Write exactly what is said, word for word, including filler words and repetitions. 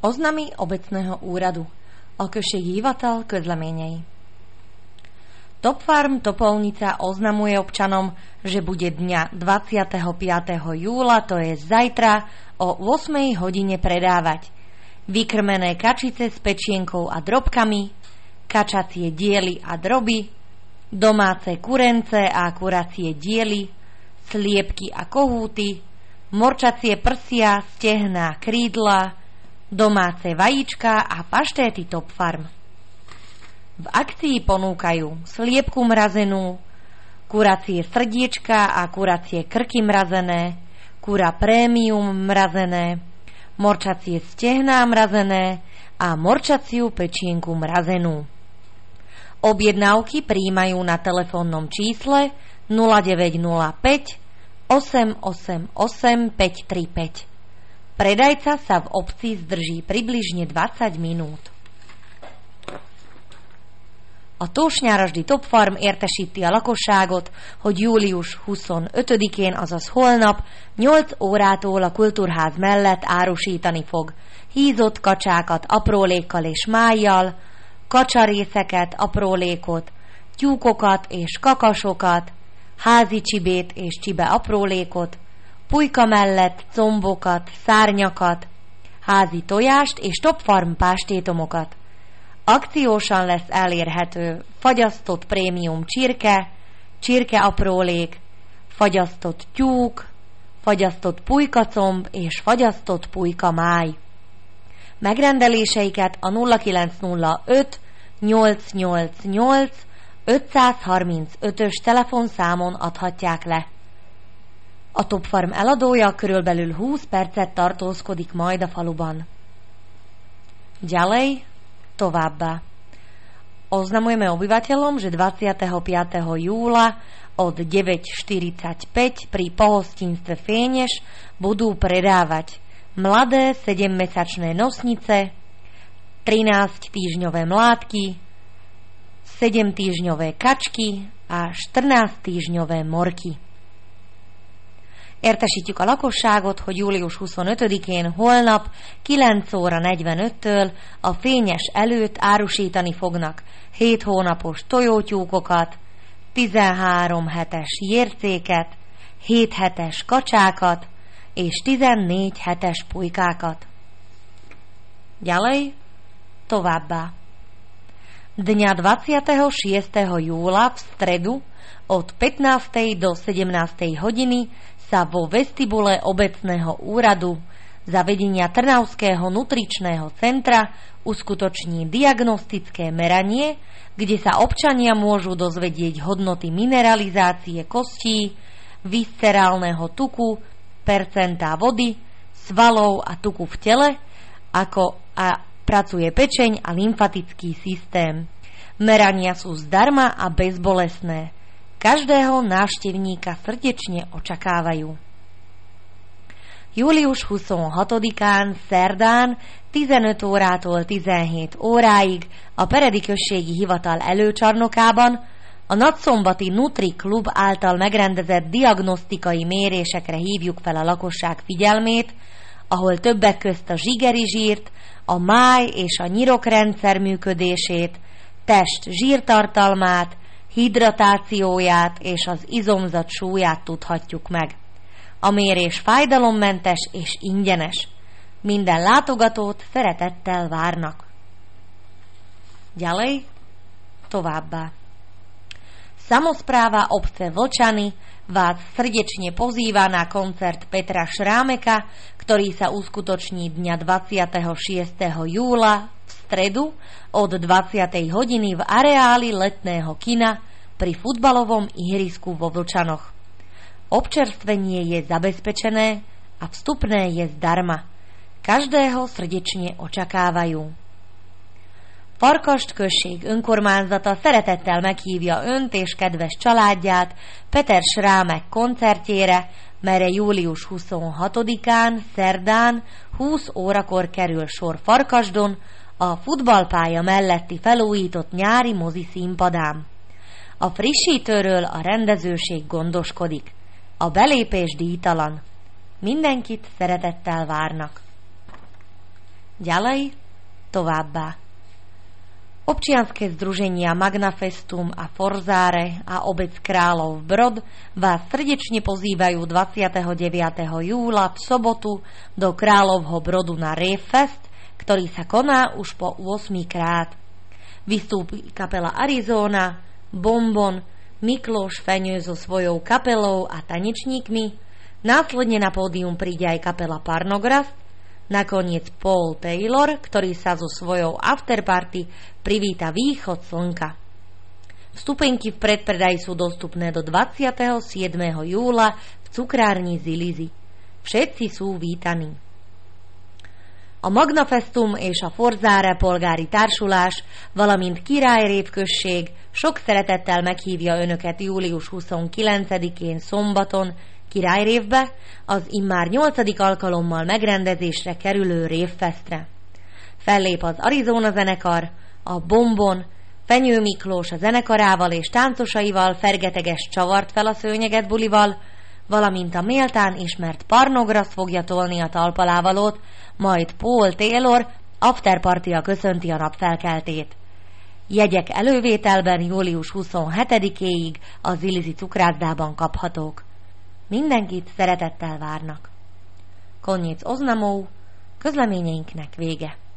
Oznamy obecného úradu. Okrsek hivatal közleményei. Top Farm Topolnica oznamuje občanom, že bude dňa dvadsiateho piateho júla, to je zajtra, o ôsmej hodine predávať vykrmené kačice s pečienkou a drobkami, kačacie diely a droby, domáce kurence a kuracie diely, sliepky a kohúty, morčacie prsia, stehná, krídla, domáce vajíčka a paštéty Top Farm. V akcii ponúkajú sliepku mrazenú, kuracie srdiečka a kuracie krky mrazené, kura prémium mrazené, morčacie stehná mrazené a morčaciu pečienku mrazenú. Objednávky prijímajú na telefónnom čísle nula deväť nula päť osem osem osem päť tri päť. Predajca sa v obci zdrží približne dvadsať minút. A tósnyárasdi Top Farm értesíti a lakosságot, hogy július huszonötödikén, azaz holnap, nyolc órától a kultúrház mellett árusítani fog hízott kacsákat aprólékkal és májjal, kacsarészeket, aprólékot, tyúkokat és kakasokat, házi csibét és csibe aprólékot, pulyka mellett combokat, szárnyakat, házi tojást és Top Farm pástétomokat. Akciósan lesz elérhető fagyasztott prémium csirke, csirke aprólék, fagyasztott tyúk, fagyasztott pulykacomb és fagyasztott pulykamáj. Megrendeléseiket a nulla kilenc nulla öt nyolc nyolc nyolc ötszázharmincötös telefonszámon adhatják le. A Top Farm eladója körülbelül húsz percet tartózkodik majd a faluban. Ďalej, továbbá. Oznamujeme obyvateľom, že dvadsiateho piateho júla od deväť štyridsaťpäť pri pohostinstve Féneš budú predávať mladé sedemmesačné nosnice, trinásťtýždňové mládky, sedemtýždňové kačky a štrnásťtýždňové morky. Értesítjük a lakosságot, hogy július huszonötödikén holnap kilenc óra negyvenöttől a Fényes előtt árusítani fognak hét hónapos tojótyúkokat, tizenhárom hetes jércéket, hét hetes kacsákat és tizennégy hetes pulykákat. Ďalej, továbbá. Dňa dvadsiateho šiesteho júla v stredu od pätnástej do sedemnástej hodiny sa vo vestibule obecného úradu za vedenia Trnavského nutričného centra uskutoční diagnostické meranie, kde sa občania môžu dozvedieť hodnoty mineralizácie kostí, viscerálneho tuku, percentá vody, svalov a tuku v tele, ako a pracuje pečeň a lymfatický systém. Merania sú zdarma a bezbolestné. Každého návštevníka srdečne očakávajú. július huszonhatodikán szerdán tizenöt órától tizenhét óráig a Peredi Községi Hivatal előcsarnokában a Nagyszombati Nutri Klub által megrendezett diagnosztikai mérésekre hívjuk fel a lakosság figyelmét, ahol többek közt a zsigeri zsírt, a máj és a nyirokrendszer működését, test zsírtartalmát, hidratációját és az izomzat súlyát tudhatjuk meg. A mérés fájdalommentes és ingyenes. Minden látogatót szeretettel várnak. Ďalej, továbbá. Samospráva obce Vlčany vás srdečne pozýva na koncert Petra Šrámeka, ktorý sa uskutoční dňa dvadsiateho šiesteho júla v stredu od dvadsiatej hodiny v areáli letného kina pri futbalovom ihrisku vo Vlčanoch. Občerstvenie je zabezpečené a vstupné je zdarma. Každého srdečne očakávajú. Farkast község önkormányzata szeretettel meghívja önt és kedves családját Peter Schrámek koncertjére, melyre július huszonhatodikán, szerdán, húsz órakor kerül sor Farkasdon, a futballpálya melletti felújított nyári mozi színpadán. A frissítőről a rendezőség gondoskodik. A belépés díjtalan. Mindenkit szeretettel várnak. ďalej, továbbá. Občianske združenia Magnafestum a Forzáre a obec Králov Brod vás srdečne pozývajú dvadsiateho deviateho júla v sobotu do Královho Brodu na Ravefest, ktorý sa koná už po ôsmy krát. Vystúpi kapela Arizona, Bonbon, Mikloš Feňo so svojou kapelou a tanečníkmi, následne na pódium príde aj kapela Parnograst, nakoniec Paul Taylor, ktorý sa so svojou afterparty privíta východ slnka. Vstupenky v predpredaji sú dostupné do dvadsiateho siedmeho júla v cukrárni Zilizy. Všetci sú vítaní. A Magnafestum és a Forzára polgári társulás, valamint Királyrév község sok szeretettel meghívja önöket július huszonkilencedikén szombaton Királyrévbe, az immár nyolcadik alkalommal megrendezésre kerülő Ravefestre. Fellép az Arizona zenekar, a Bonbon, Fenyő Miklós a zenekarával és táncosaival fergeteges csavart fel a szőnyeget bulival, valamint a méltán ismert Parnograst fogja tolni a talpalávalót, majd Paul Taylor afterpartija köszönti a napfelkeltét. Jegyek elővételben július huszonhetedikéig a Zilizy cukrászdában kaphatók. Mindenkit szeretettel várnak. Koniec oznamov, közleményeinknek vége.